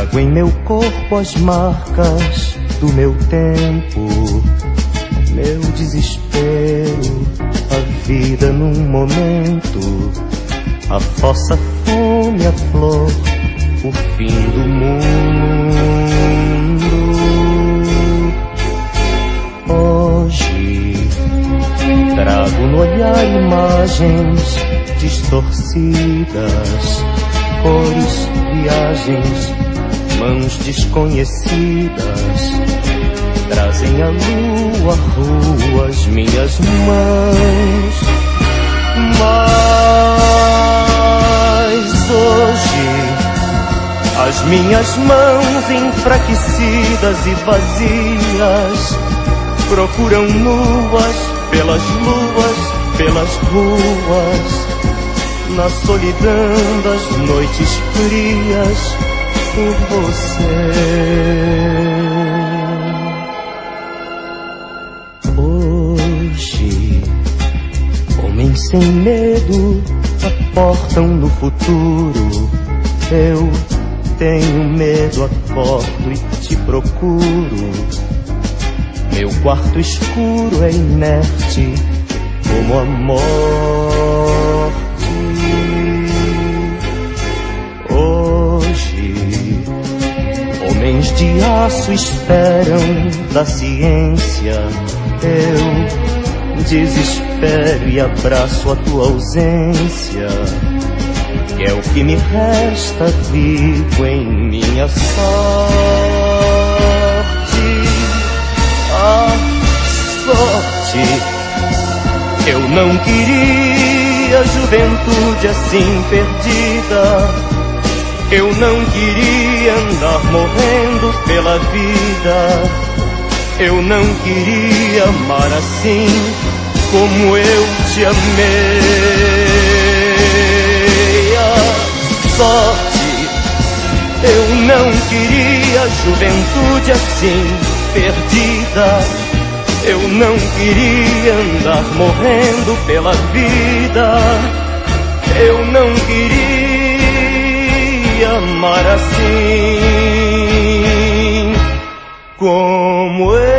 Trago em meu corpo as marcas do meu tempo, meu desespero, a vida num momento, a fossa, a fome, a flor, o fim do mundo. Hoje trago no olhar imagens distorcidas, cores, viagens, mãos desconhecidas, trazem a lua, ruas, minhas mãos. Mas hoje as minhas mãos enfraquecidas e vazias procuram nuas pelas luas, pelas ruas, na solidão das noites frias, por você. Hoje, homens sem medo aportam no futuro. Eu tenho medo, acordo e te procuro. Meu quarto escuro é inerte como a morte. Hoje, homens de aço esperam da ciência. Eu desespero e abraço a tua ausência, que é o que me resta vivo em minha sorte. A sorte, eu não queria juventude assim perdida. Eu não queria andar morrendo pela vida. Eu não queria amar assim como eu te amei. A sorte, eu não queria juventude assim perdida. Eu não queria andar morrendo pela vida. Eu não queria amar assim como eu.